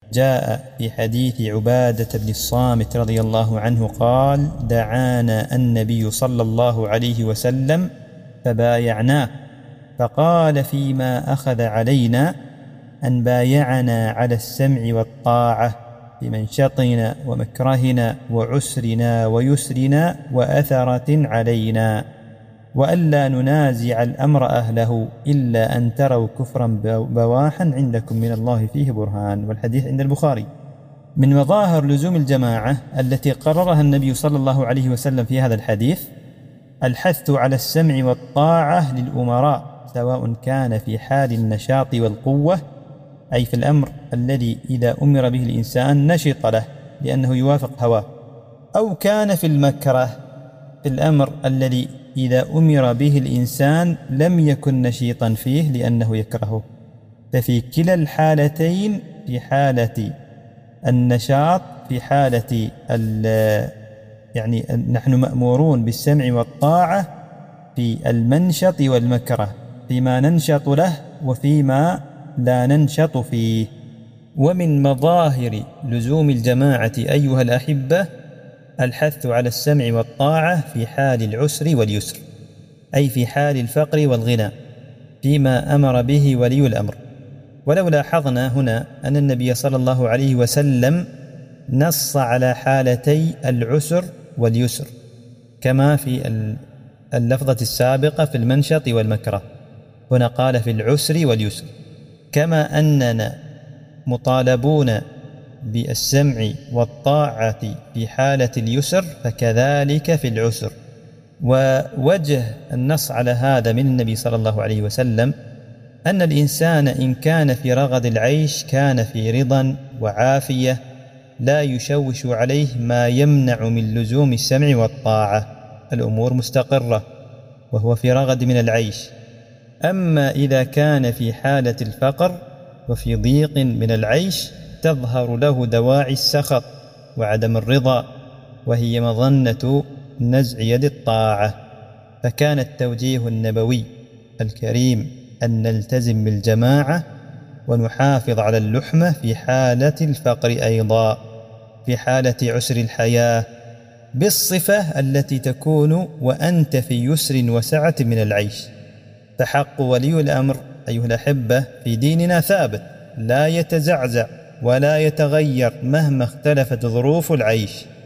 جاء في حديث عبادة بن الصامت رضي الله عنه قال: دعانا النبي صلى الله عليه وسلم فبايعناه، فقال فيما أخذ علينا أن بايعنا على السمع والطاعة في منشطنا ومكرهنا وعسرنا ويسرنا وأثرة علينا، وألا ننازع الأمر أهله إلا أن تروا كفرا بواحا عندكم من الله فيه برهان. والحديث عند البخاري. من مظاهر لزوم الجماعة التي قررها النبي صلى الله عليه وسلم في هذا الحديث الحث على السمع والطاعة للأمراء، سواء كان في حال النشاط والقوة، أي في الأمر الذي إذا أمر به الإنسان نشط له لأنه يوافق هواه، أو كان في المكره، في الأمر الذي إذا أمر به الإنسان لم يكن نشيطا فيه لأنه يكرهه. ففي كلا الحالتين، في حالة النشاط، في حالة يعني نحن مأمورون بالسمع والطاعة في المنشط والمكره، فيما ننشط له وفيما لا ننشط فيه. ومن مظاهر لزوم الجماعة أيها الأحبة الحث على السمع والطاعة في حال العسر واليسر، أي في حال الفقر والغنى، فيما أمر به ولي الأمر. ولو لاحظنا هنا أن النبي صلى الله عليه وسلم نص على حالتي العسر واليسر كما في اللفظة السابقة في المنشط والمكره، هنا قال في العسر واليسر، كما أننا مطالبون بالسمع والطاعة في حالة اليسر فكذلك في العسر. ووجه النص على هذا من النبي صلى الله عليه وسلم أن الإنسان إن كان في رغد العيش كان في رضا وعافية لا يشوش عليه ما يمنع من لزوم السمع والطاعة، الأمور مستقرة وهو في رغد من العيش. أما إذا كان في حالة الفقر وفي ضيق من العيش تظهر له دواعي السخط وعدم الرضا، وهي مظنة نزع يد الطاعة. فكان التوجيه النبوي الكريم أن نلتزم بالجماعة ونحافظ على اللحمة في حالة الفقر، أيضا في حالة عسر الحياة، بالصفة التي تكون وأنت في يسر وسعة من العيش. فحق ولي الأمر أيها الأحبة في ديننا ثابت لا يتزعزع ولا يتغير مهما اختلفت ظروف العيش.